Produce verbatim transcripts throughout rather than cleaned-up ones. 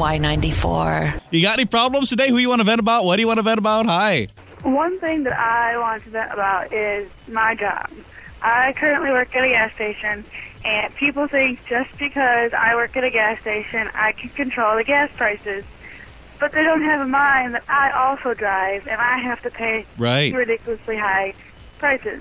Y ninety-four. You got any problems today? Who you want to vent about? What do you want to vent about? Hi. One thing that I want to vent about is my job. I currently work at a gas station, and people think just because I work at a gas station, I can control the gas prices. But they don't have in mind that I also drive, and I have to pay right. ridiculously high prices.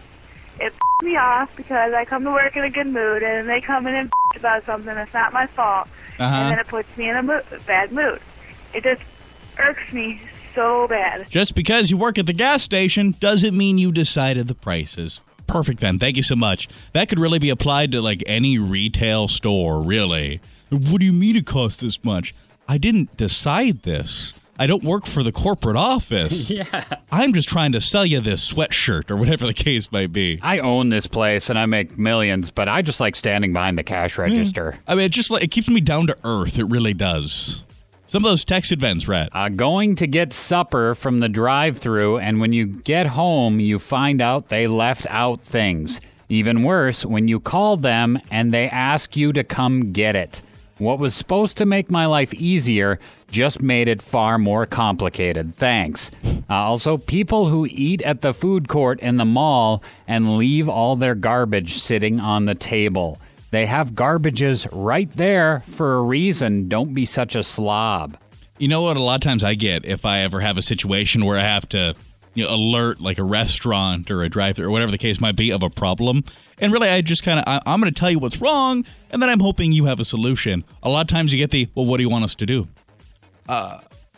It pisses me off because I come to work in a good mood, and they come in and bitch about something that's not my fault, uh-huh. and then it puts me in a mood, bad mood. It just irks me so bad. Just because you work at the gas station doesn't mean you decided the prices. Perfect, then. Thank you so much. That could really be applied to, like, any retail store, really. What do you mean it costs this much? I didn't decide this. I don't work for the corporate office. Yeah. I'm just trying to sell you this sweatshirt or whatever the case might be. I own this place and I make millions, but I just like standing behind the cash register. I mean, it just like, it keeps me down to earth. It really does. Some of those text events, Rat. Uh, going to get supper from the drive-thru, and when you get home, you find out they left out things. Even worse, when you call them and they ask you to come get it. What was supposed to make my life easier just made it far more complicated. Thanks. Uh, also, people who eat at the food court in the mall and leave all their garbage sitting on the table. They have garbages right there for a reason. Don't be such a slob. You know what a lot of times I get if I ever have a situation where I have to, you know, alert like a restaurant or a drive-thru or whatever the case might be of a problem. And really, I just kind of, I'm going to tell you what's wrong, and then I'm hoping you have a solution. A lot of times you get the, well, what do you want us to do? Uh,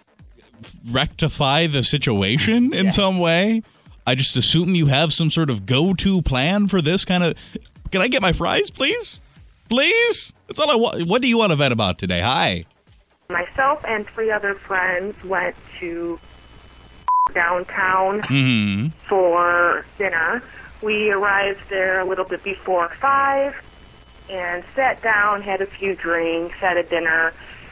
rectify the situation in yeah. some way? I just assume you have some sort of go-to plan for this kind of, can I get my fries, please? Please? That's all I want. What do you want to vent about today? Hi. Myself and three other friends went to downtown mm-hmm. for dinner. We arrived there a little bit before five and sat down, had a few drinks, had a dinner.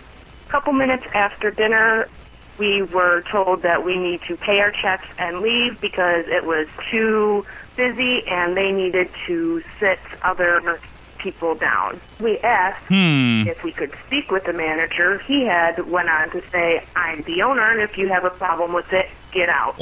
A couple minutes after dinner, we were told that we need to pay our checks and leave because it was too busy and they needed to sit other people down. We asked hmm. if we could speak with the manager. He had went on to say, I'm the owner, and if you have a problem with it, get out.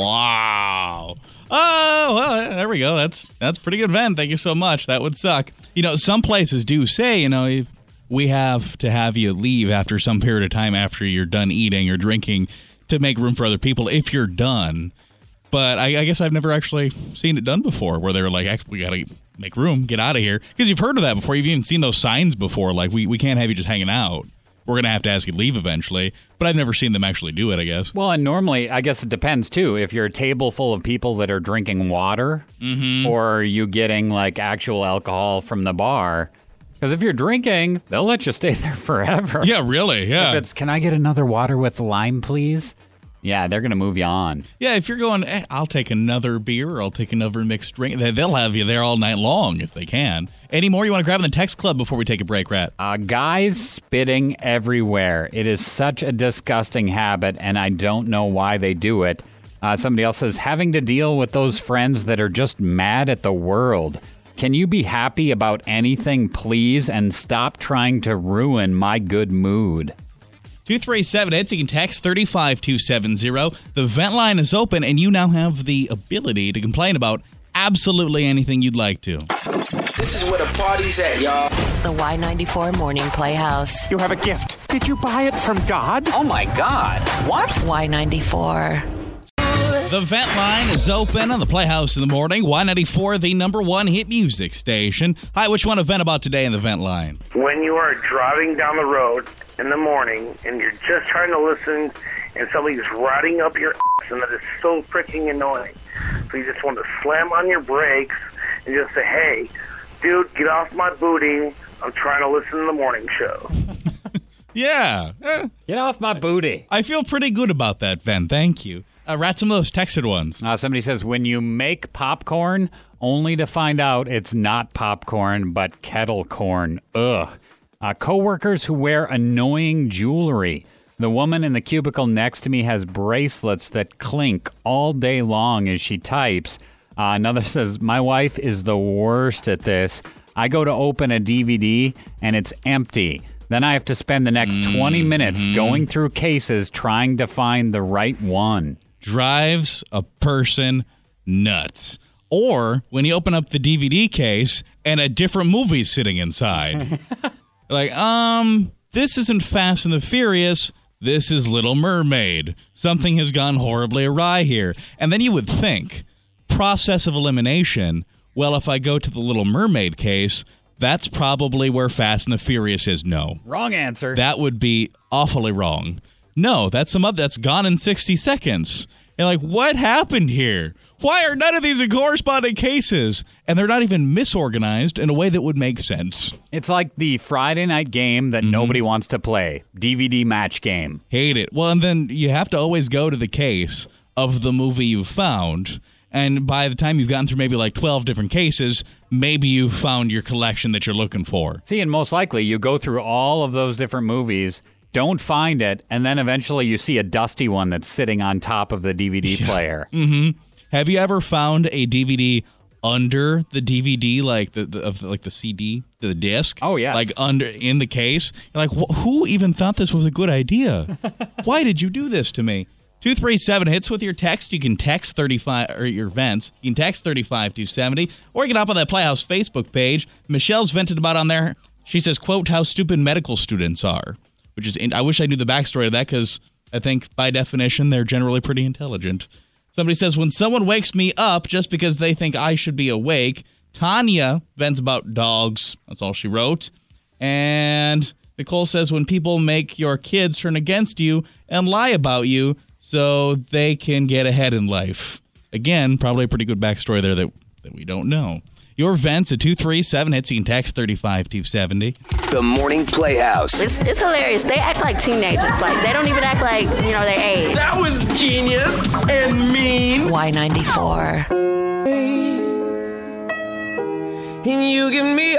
Wow. Oh, well, there we go. That's that's pretty good vent. Thank you so much. That would suck. You know, some places do say, you know, if we have to have you leave after some period of time after you're done eating or drinking to make room for other people if you're done. But I, I guess I've never actually seen it done before where they're like, we got to make room, get out of here. Because you've heard of that before. You've even seen those signs before, like, we, we can't have you just hanging out. We're going to have to ask you to leave eventually. But I've never seen them actually do it, I guess. Well, and normally, I guess it depends, too. If you're a table full of people that are drinking water, mm-hmm. or are you getting, like, actual alcohol from the bar? Because if you're drinking, they'll let you stay there forever. Yeah, really, yeah. If it's, can I get another water with lime, please? Yeah, they're going to move you on. Yeah, if you're going, eh, I'll take another beer or I'll take another mixed drink, they'll have you there all night long if they can. Any more you want to grab in the text club before we take a break, Rat? Uh, guys spitting everywhere. It is such a disgusting habit, and I don't know why they do it. Uh, somebody else says, having to deal with those friends that are just mad at the world. Can you be happy about anything, please, and stop trying to ruin my good mood? two three seven, hits. You can text three five two seven zero. The vent line is open, and you now have the ability to complain about absolutely anything you'd like to. This is where the party's at, y'all. The Y ninety-four Morning Playhouse. You have a gift. Did you buy it from God? Oh, my God. What? Y ninety-four. The vent line is open on the Playhouse in the morning. Y ninety-four, the number one hit music station. Hi, which one to vent about today in the vent line? When you are driving down the road in the morning and you're just trying to listen and somebody's riding up your ass and that is so freaking annoying. So you just want to slam on your brakes and just say, hey, dude, get off my booty. I'm trying to listen to the morning show. Yeah. Eh. Get off my booty. I feel pretty good about that, Ben. Thank you. Uh, rat some of those texted ones. Uh, somebody says, when you make popcorn, only to find out it's not popcorn, but kettle corn. Ugh. Uh, coworkers who wear annoying jewelry. The woman in the cubicle next to me has bracelets that clink all day long as she types. Uh, another says, my wife is the worst at this. I go to open a D V D and it's empty. Then I have to spend the next Mm-hmm. twenty minutes going through cases trying to find the right one. Drives a person nuts. Or when you open up the D V D case and a different movie's sitting inside. Like, um, this isn't Fast and the Furious. This is Little Mermaid. Something has gone horribly awry here. And then you would think, process of elimination, well, if I go to the Little Mermaid case, that's probably where Fast and the Furious is. No. Wrong answer. That would be awfully wrong. No, that's some other, that's gone in sixty seconds. And like, what happened here? Why are none of these in corresponding cases? And they're not even misorganized in a way that would make sense. It's like the Friday night game that Mm-hmm. nobody wants to play. D V D match game. Hate it. Well, and then you have to always go to the case of the movie you've found. And by the time you've gotten through maybe like twelve different cases, maybe you've found your collection that you're looking for. See, and most likely you go through all of those different movies, don't find it, and then eventually you see a dusty one that's sitting on top of the D V D player. Mm-hmm. Have you ever found a D V D under the D V D, like the, the of like the C D, the disc? Oh, yes. Like under in the case. You're like, wh- who even thought this was a good idea? Why did you do this to me? two three seven hits with your text. You can text thirty-five or your vents. You can text thirty-five two seventy, or you can hop on that Playhouse Facebook page. Michelle's vented about on there. She says, "Quote how stupid medical students are," which is I wish I knew the backstory of that because I think by definition they're generally pretty intelligent. Somebody says, when someone wakes me up just because they think I should be awake. Tanya vents about dogs. That's all she wrote. And Nicole says, when people make your kids turn against you and lie about you so they can get ahead in life. Again, probably a pretty good backstory there that, that we don't know. Your vents at two three seven hits. You can text thirty-five two seventy. The Morning Playhouse. It's, it's hilarious. They act like teenagers. Like, they don't even act like, you know, their age. That was genius and mean. Y ninety-four. And you give me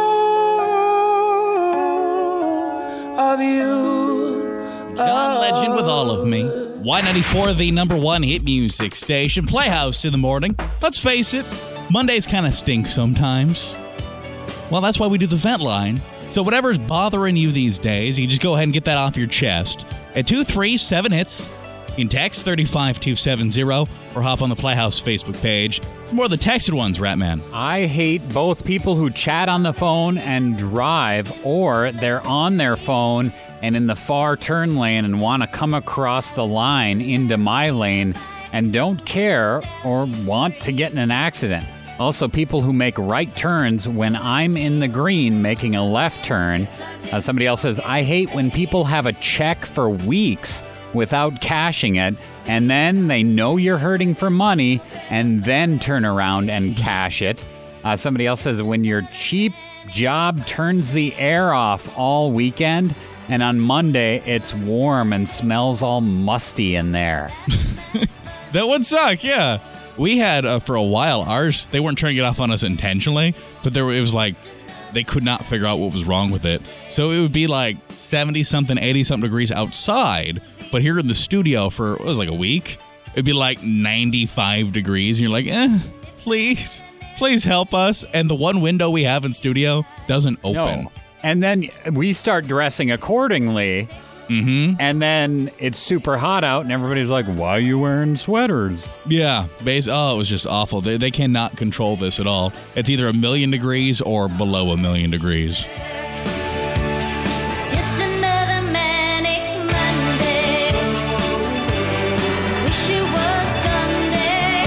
all of you. John Legend with All of Me. Y ninety-four, the number one hit music station. Playhouse in the morning. Let's face it, Mondays kind of stink sometimes. Well, that's why we do the vent line. So whatever's bothering you these days, you can just go ahead and get that off your chest. At two three seven hits, you can text thirty-five two seventy or hop on the Playhouse Facebook page. Some more of the texted ones, Ratman. I hate both people who chat on the phone and drive, or they're on their phone and in the far turn lane and want to come across the line into my lane and don't care or want to get in an accident. Also, people who make right turns when I'm in the green making a left turn. Uh, somebody else says, I hate when people have a check for weeks without cashing it, and then they know you're hurting for money and then turn around and cash it. Uh, somebody else says, when your cheap job turns the air off all weekend, and on Monday it's warm and smells all musty in there. That would suck, yeah. We had, uh, for a while, ours, they weren't turning it off on us intentionally, but there it was like, they could not figure out what was wrong with it. So it would be like seventy-something, eighty-something degrees outside, but here in the studio for, what was it, like a week, it'd be like ninety-five degrees, and you're like, eh, please, please help us. And the one window we have in studio doesn't open. No. And then we start dressing accordingly. Mm-hmm. And then it's super hot out, and everybody's like, why are you wearing sweaters? Yeah. Base, oh, it was just awful. They, they cannot control this at all. It's either a million degrees or below a million degrees. It's just another manic Monday. Wish it was Sunday.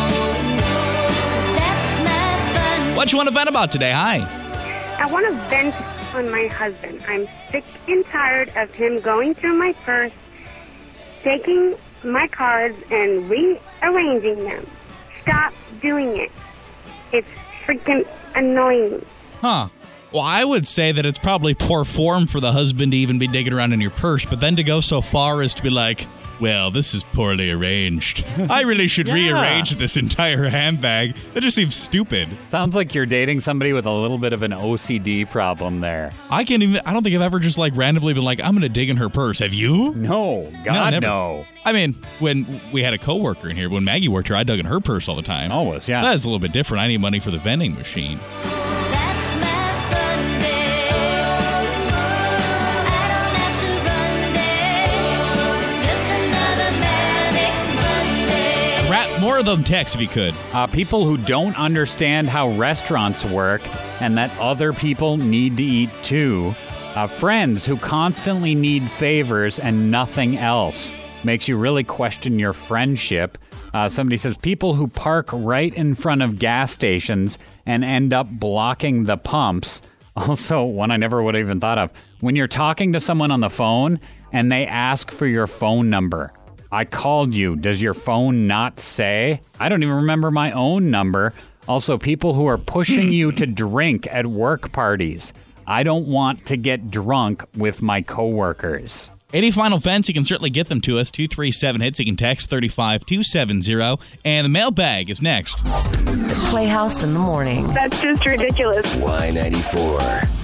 That's my fun. What you want to vent about today? Hi. I want to vent on my husband. I'm sick and tired of him going through my purse, taking my cards and rearranging them. Stop doing it. It's freaking annoying. Huh. Well, I would say that it's probably poor form for the husband to even be digging around in your purse, but then to go so far as to be like, well, this is poorly arranged. I really should Yeah. rearrange this entire handbag. That just seems stupid. Sounds like you're dating somebody with a little bit of an O C D problem there. I can't even, I don't think I've ever just like randomly been like, I'm going to dig in her purse. Have you? No, God, never. no. I mean, when we had a coworker in here, when Maggie worked here, I dug in her purse all the time. Always, yeah. That's a little bit different. I need money for the vending machine. That's my fun day. More of them texts if you could. Uh, people who don't understand how restaurants work and that other people need to eat too. Uh, friends who constantly need favors and nothing else. Makes you really question your friendship. Uh, somebody says people who park right in front of gas stations and end up blocking the pumps. Also, one I never would have even thought of. When you're talking to someone on the phone and they ask for your phone number. I called you. Does your phone not say? I don't even remember my own number. Also, people who are pushing you to drink at work parties. I don't want to get drunk with my coworkers. Any final vents, you can certainly get them to us. two three seven hits. You can text three five two seven zero. And the mailbag is next. Playhouse in the morning. That's just ridiculous. Y ninety-four.